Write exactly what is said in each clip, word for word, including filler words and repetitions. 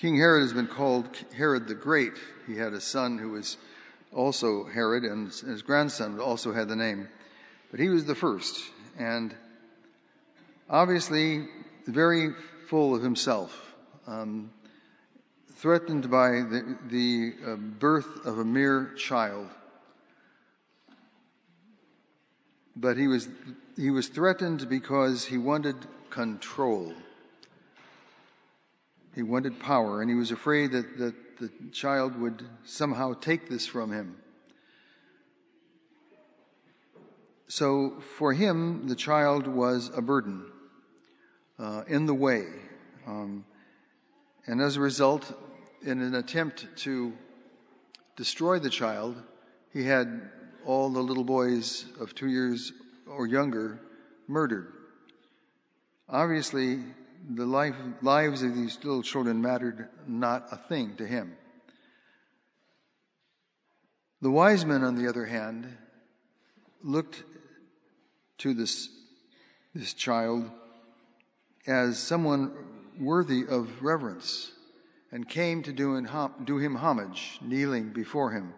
King Herod has been called Herod the Great. He had a son who was also Herod, and his grandson also had the name. But he was the first, and obviously very full of himself, um, threatened by the, the uh, birth of a mere child. But he was he was threatened because he wanted control. He wanted power, and he was afraid that, that the child would somehow take this from him. So for him, the child was a burden, uh, in the way. Um, and as a result, in an attempt to destroy the child, he had all the little boys of two years or younger murdered. Obviously, the life, lives of these little children mattered not a thing to him. The wise men, on the other hand, looked to this, this child as someone worthy of reverence and came to do, in, do him homage, kneeling before him.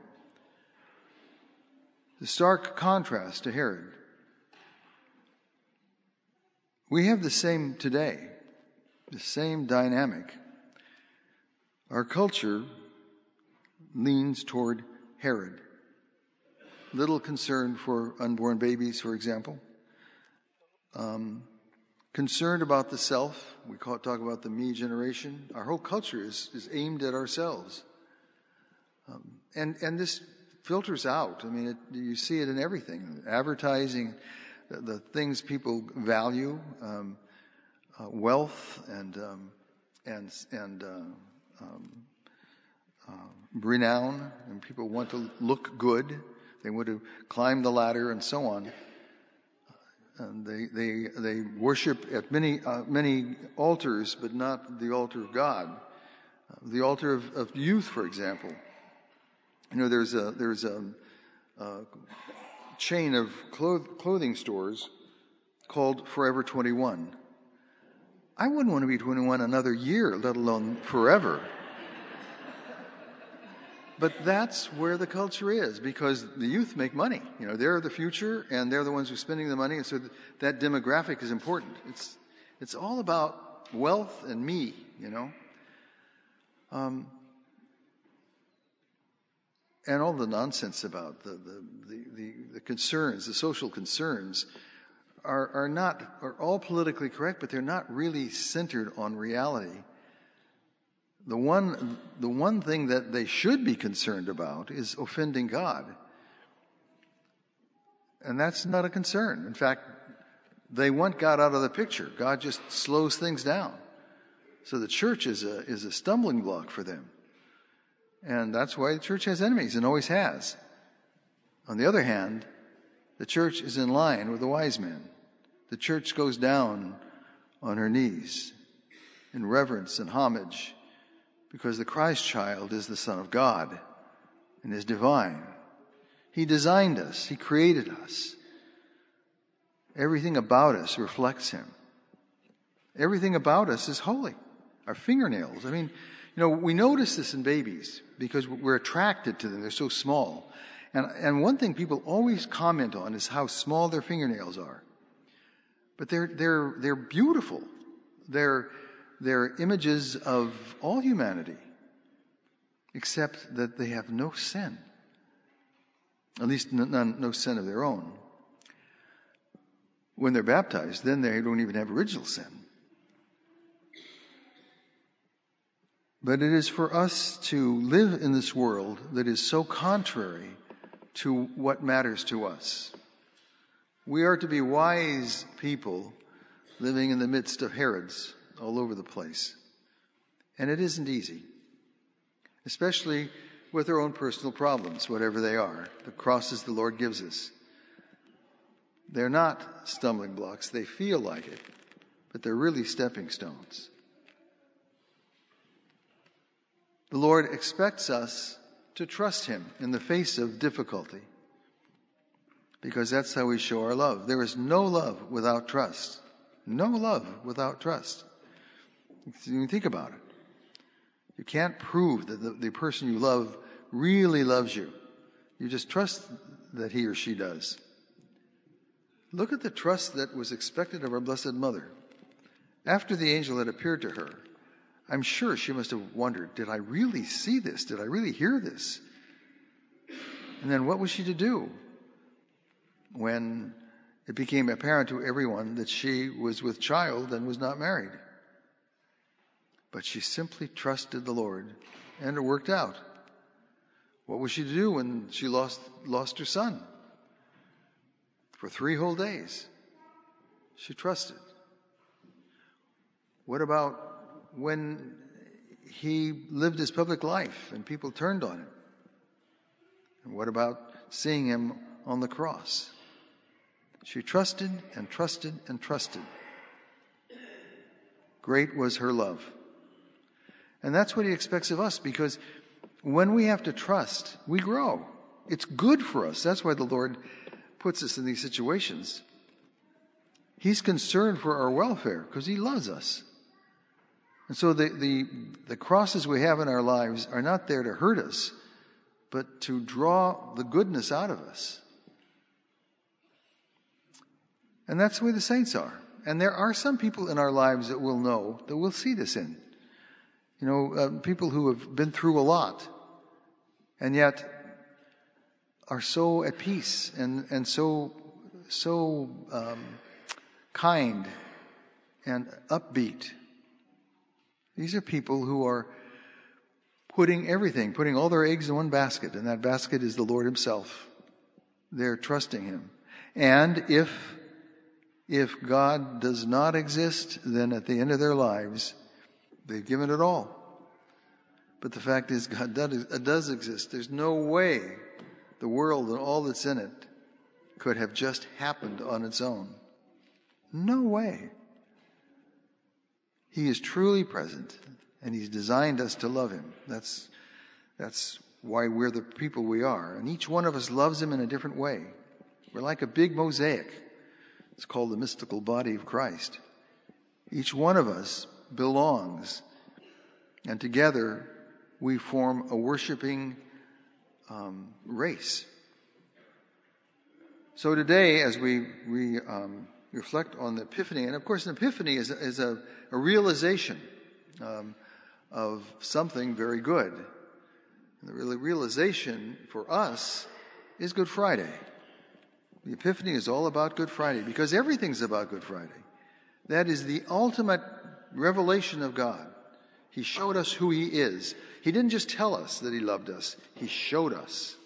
The stark contrast to Herod. We have the same today, the same dynamic. Our culture leans toward Herod. Little concern for unborn babies, for example. Um, concerned about the self. We call, talk about the me generation. Our whole culture is, is aimed at ourselves. Um, and, and this filters out. I mean, it, you see it in everything. Advertising, the, the things people value, um, uh, wealth and um, and and uh, um, uh, renown, and people want to look good. They want to climb the ladder and so on. And they they they worship at many uh, many altars, but not the altar of God. Uh, the altar of, of youth, for example. You know, there's a there's a, a chain of cloth, clothing stores called Forever twenty-one. I wouldn't want to be twenty-one another year, let alone forever. But that's where the culture is, because the youth make money. You know, they're the future, and they're the ones who are spending the money, and so that demographic is important. It's it's all about wealth and me, you know. Um, and all the nonsense about the the, the, the, the concerns, the social concerns, are, are not are all politically correct, but they're not really centered on reality. The one, the one thing that they should be concerned about is offending God. And that's not a concern. In fact, they want God out of the picture. God just slows things down. So the church is a, is a stumbling block for them. And that's why the church has enemies and always has. On the other hand, the church is in line with the wise men. The church goes down on her knees in reverence and homage, because the Christ child is the Son of God and is divine. He designed us. He created us. Everything about us reflects him. Everything about us is holy. Our fingernails. I mean, you know, we notice this in babies because we're attracted to them. They're so small. And, and one thing people always comment on is how small their fingernails are. But they're, they're, they're beautiful. They're, They're images of all humanity, except that they have no sin. At least none, no sin of their own. When they're baptized, then they don't even have original sin. But it is for us to live in this world that is so contrary to what matters to us. We are to be wise people living in the midst of Herods all over the place. And it isn't easy, especially with our own personal problems, whatever they are, the crosses the Lord gives us. They're not stumbling blocks. They feel like it, but they're really stepping stones. The Lord expects us to trust him in the face of difficulty, because that's how we show our love. There is no love without trust. No love without trust. You think about it. You can't prove that the, the person you love really loves you. You just trust that he or she does. Look at the trust that was expected of our Blessed Mother. After the angel had appeared to her, I'm sure she must have wondered, did I really see this? Did I really hear this? And then what was she to do when it became apparent to everyone that she was with child and was not married? But she simply trusted the Lord, and it worked out. What was she to do when she lost, lost her son? For three whole days, she trusted. What about when he lived his public life and people turned on him? And what about seeing him on the cross? She trusted and trusted and trusted. Great was her love. And that's what he expects of us, because when we have to trust, we grow. It's good for us. That's why the Lord puts us in these situations. He's concerned for our welfare because he loves us. And so the, the, the crosses we have in our lives are not there to hurt us, but to draw the goodness out of us. And that's the way the saints are. And there are some people in our lives that we'll know, that we'll see this in. You know, uh, people who have been through a lot and yet are so at peace and, and so, so um, kind and upbeat. These are people who are putting everything, putting all their eggs in one basket, and that basket is the Lord himself. They're trusting him. And if, if God does not exist, then at the end of their lives, they've given it all. But the fact is, God does, does exist. There's no way the world and all that's in it could have just happened on its own. No way. He is truly present, and he's designed us to love him. That's, that's why we're the people we are. And each one of us loves him in a different way. We're like a big mosaic. It's called the mystical body of Christ. Each one of us belongs, and together we form a worshiping um, race. So today, as we, we um, reflect on the Epiphany, and of course an Epiphany is, is a, a realization um, of something very good. And the realization for us is Good Friday. The Epiphany is all about Good Friday, because everything's about Good Friday. That is the ultimate revelation of God. He showed us who he is. He didn't just tell us that he loved us. He showed us.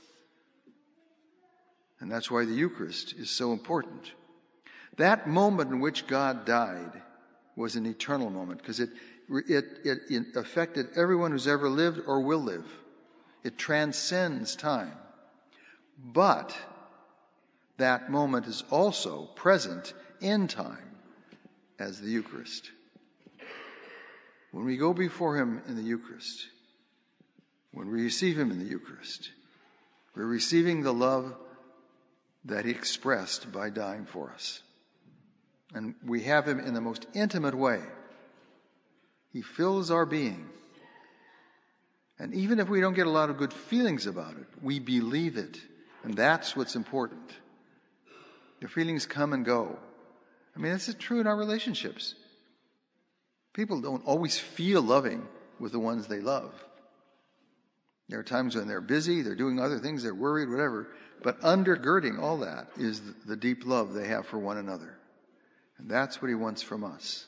And that's why the Eucharist is so important. That moment in which God died was an eternal moment, because it, it, it, it affected everyone who's ever lived or will live. It transcends time. But that moment is also present in time as the Eucharist. When we go before him in the Eucharist, when we receive him in the Eucharist, we're receiving the love that he expressed by dying for us. And we have him in the most intimate way. He fills our being. And even if we don't get a lot of good feelings about it, we believe it. And that's what's important. Your feelings come and go. I mean, this is true in our relationships. People don't always feel loving with the ones they love. There are times when they're busy, they're doing other things, they're worried, whatever. But undergirding all that is the deep love they have for one another. And that's what he wants from us.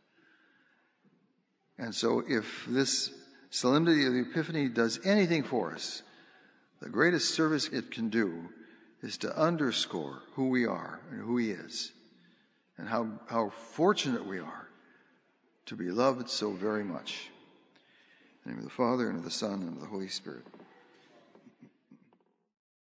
And so if this solemnity of the Epiphany does anything for us, the greatest service it can do is to underscore who we are and who he is, and how, how fortunate we are to be loved so very much. In the name of the Father, and of the Son, and of the Holy Spirit.